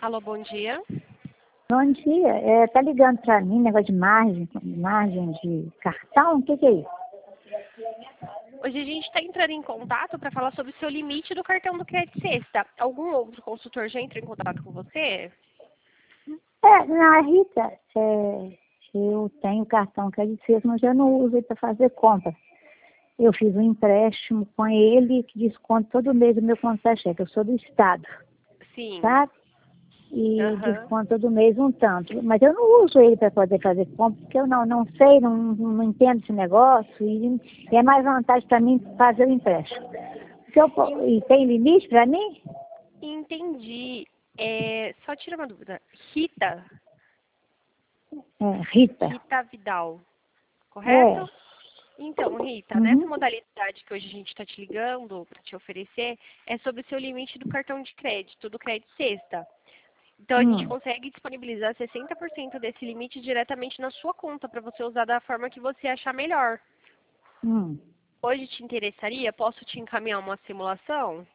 Alô, bom dia. Bom dia. Tá ligando para mim, negócio de margem de cartão? O que é isso? Hoje a gente está entrando em contato para falar sobre o seu limite do cartão do Crédito Sexta. Algum outro consultor já entrou em contato com você? Não, Rita, eu tenho cartão Crédito Sexta, mas eu não uso ele para fazer compras. Eu fiz um empréstimo com ele que desconta todo mês o meu contra-cheque. Eu sou do Estado, Sim. sabe? E Aham. desconta todo mês um tanto. Mas eu não uso ele para poder fazer compra, porque eu não sei, não entendo esse negócio. E é mais vantagem para mim fazer o empréstimo. E tem limite para mim? Entendi. Só tira uma dúvida. Rita? Rita. Rita Vidal, correto? É. Então, Rita, nessa Uhum. modalidade que hoje a gente está te ligando para te oferecer, é sobre o seu limite do cartão de crédito, do Crédito Sexta. Então, a gente consegue disponibilizar 60% desse limite diretamente na sua conta, para você usar da forma que você achar melhor. Hum. Hoje te interessaria? Posso te encaminhar uma simulação?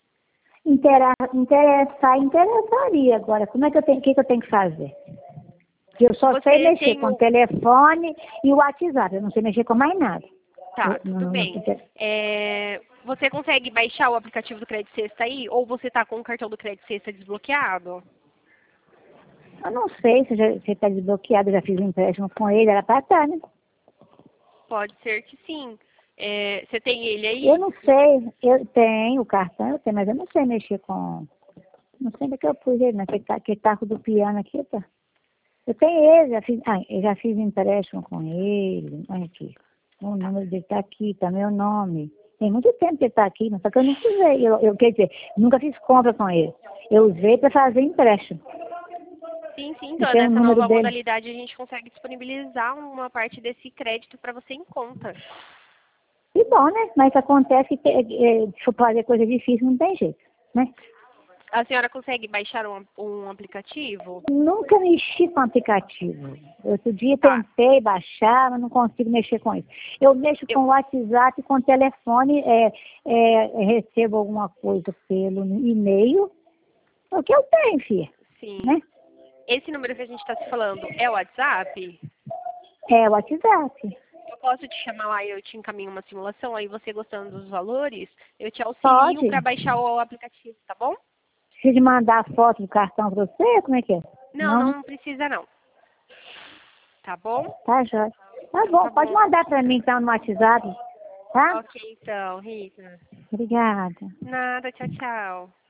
Interessaria agora. Como é que o que eu tenho que fazer? Porque eu só sei Você mexer tem com o o... telefone e o WhatsApp. Eu não sei mexer com mais nada. Tá, Eu tudo bem. Você consegue baixar o aplicativo do Crédito Sexta aí? Ou você está com o cartão do Crédito Sexta desbloqueado? eu não sei se está desbloqueado. Eu já fiz um empréstimo com ele. Era para estar, né? Pode ser que sim. Você tem ele Eu aí? não sei. Eu tenho o cartão, mas eu não sei mexer com... Não sei onde é que eu pus ele, naquele taco do piano aqui, tá? Eu tenho ele, eu já fiz empréstimo com ele. Olha aqui. O número dele está aqui, está meu nome. Tem muito tempo que ele está aqui, mas só que eu nunca usei. Quer dizer, nunca fiz compra com ele. Eu usei para fazer empréstimo. Sim, sim. E Então, tem o nessa número nova dele. modalidade, a gente consegue disponibilizar uma parte desse crédito para você em conta. E bom, né? Mas acontece que se for fazer coisa difícil, não tem jeito, né? A senhora consegue baixar um aplicativo? Nunca mexi com aplicativo. Outro dia Tá. tentei baixar, mas não consigo mexer com isso. Eu mexo Eu, com o WhatsApp, com o telefone, recebo alguma coisa pelo e-mail. É o que eu tenho, filha, sim. né? Esse número que a gente está se falando é o WhatsApp? É o WhatsApp. Eu posso te chamar lá e eu te encaminho uma simulação, aí você gostando dos valores, eu te auxilio para Pode. baixar o aplicativo, tá bom? Precisa de mandar a foto do cartão para você? Como é que é? Não, Não, né? não precisa não. Tá bom? Tá, jóia. Tá Então bom, tá pode bom. mandar para mim então no WhatsApp, tá? Ok, então, Rita. Obrigada. Nada, tchau, tchau.